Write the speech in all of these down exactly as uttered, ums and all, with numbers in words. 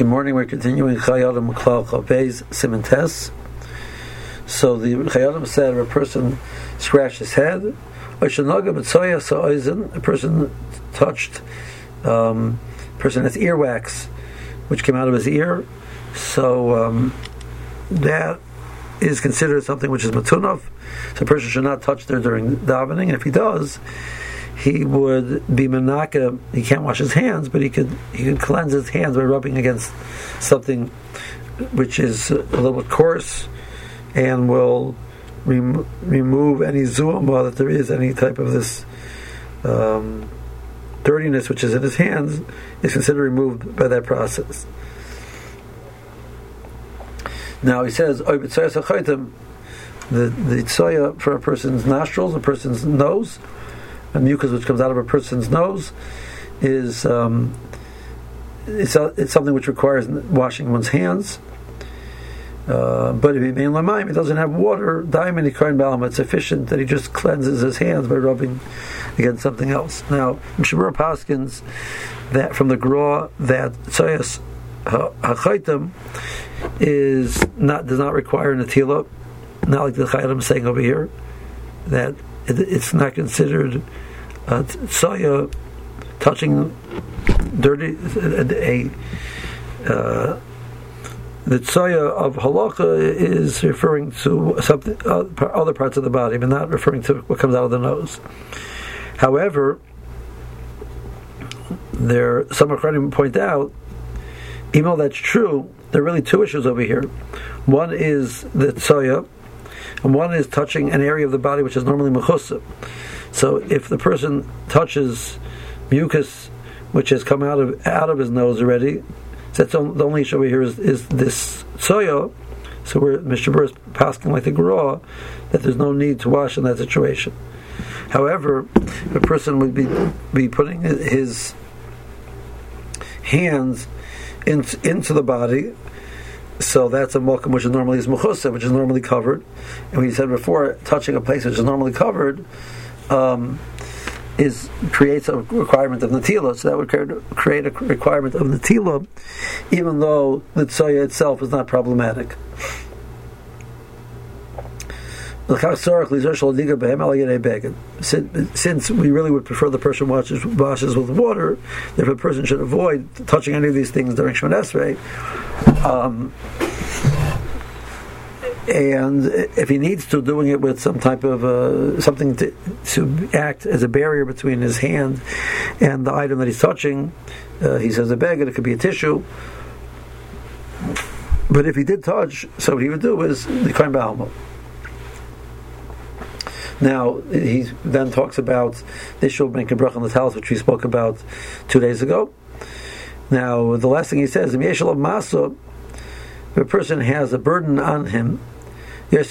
Good morning. We're continuing Chayadim Klal Chavez Siman Tes. So the Chayadim said, if a person scratched his head, a person touched, um, a person has earwax, which came out of his ear. So um, that is considered something which is matunov. So a person should not touch there during davening. And if he does, he would be menaka. He can't wash his hands, but he could he could cleanse his hands by rubbing against something which is a little bit coarse, and will rem- remove any zuama that there is, any type of this um, dirtiness which is in his hands is considered removed by that process. Now he says, the the tsoya for a person's nostrils, a person's nose, a mucus which comes out of a person's nose, is um, it's, a, it's something which requires washing one's hands. Uh, but if he mean lamaim, he doesn't have water, diamond ikarin b'alma, it's sufficient that he just cleanses his hands by rubbing against something else. Now, Shemura Paskins, that from the Gra, that tsoyas hachaitim is not does not require natila, not like the Chayadim is saying over here, that it, it's not considered uh, tsoya touching dirty a. Uh, The tsoya of halacha is referring to something, uh, other parts of the body, but not referring to what comes out of the nose. However, there some Acharonim point out, even though that's true, there are really two issues over here. One is the tsoya, and one is touching an area of the body which is normally mechusa. So, if the person touches mucus which has come out of out of his nose already, so that's the only issue over here is, is this tsoya. So we're Mishabur is passing like the Gra that there's no need to wash in that situation. However, a person would be be putting his hands in, into the body, so that's a mokum which is normally is mechusa, which is normally covered. And we said before, touching a place which is normally covered um, is creates a requirement of natila, so that would create a requirement of natila, even though the tsoya itself is not problematic. Since we really would prefer the person washes, washes with water, if a person should avoid touching any of these things during Shemoneh Esrei, um, and if he needs to, doing it with some type of uh, something to, to act as a barrier between his hand and the item that he's touching, uh, he says a bag, and it could be a tissue. But if he did touch, so what he would do is the kain b'alma. Now he then talks about the issue of making bracha on the talis, which we spoke about two days ago. Now the last thing he says, if a person has a burden on him, it's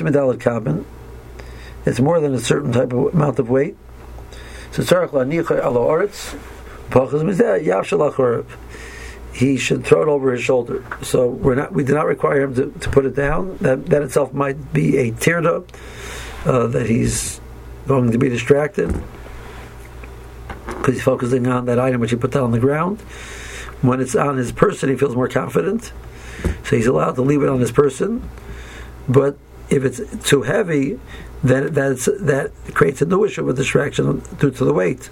more than a certain type of amount of weight. So he should throw it over his shoulder. So we're not we do not require him to, to put it down. That that itself might be a tirda, uh, that he's going to be distracted because he's focusing on that item which he put down on the ground. When it's on his person, he feels more confident. So he's allowed to leave it on his person, but if it's too heavy, then that's, that creates a new issue of distraction due to the weight.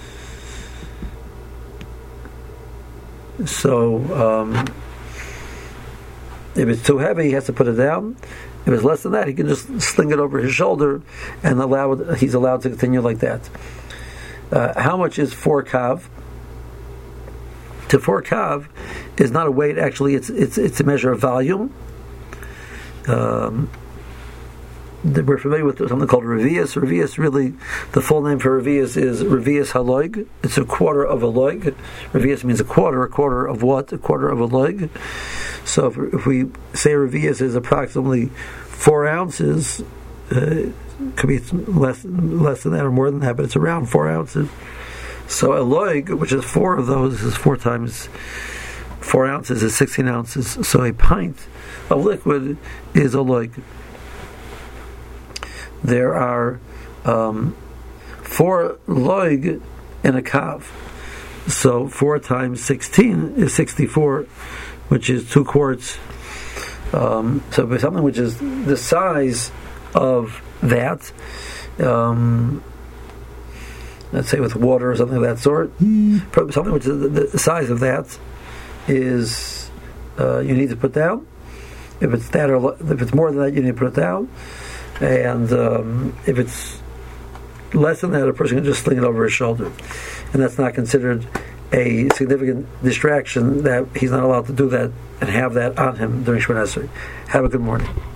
So um, if it's too heavy, he has to put it down. If it's less than that, he can just sling it over his shoulder and allow it, he's allowed to continue like that. Uh, how much is four kav? To four kav is not a weight. Actually, it's it's it's a measure of volume. Um, we're familiar with something called revius. Revius, really, the full name for revius is revius haloig. It's a quarter of a loig. Revius means a quarter. A quarter of what? A quarter of a loig. So if, if we say revius is approximately four ounces, uh, could be less less than that or more than that, but it's around four ounces. So a loig, which is four of those, is four times four ounces is sixteen ounces. So a pint of liquid is a loig. There are um, four loig in a kav. So four times sixteen is sixty-four, which is two quarts. Um, so if something which is the size of that, um, let's say with water or something of that sort, something which is the, the size of that is uh, you need to put down. If it's that or if it's more than that, you need to put it down. And um, if it's less than that, a person can just sling it over his shoulder, and that's not considered a significant distraction. That he's not allowed to do that and have that on him during Shemona Esrei. Have a good morning.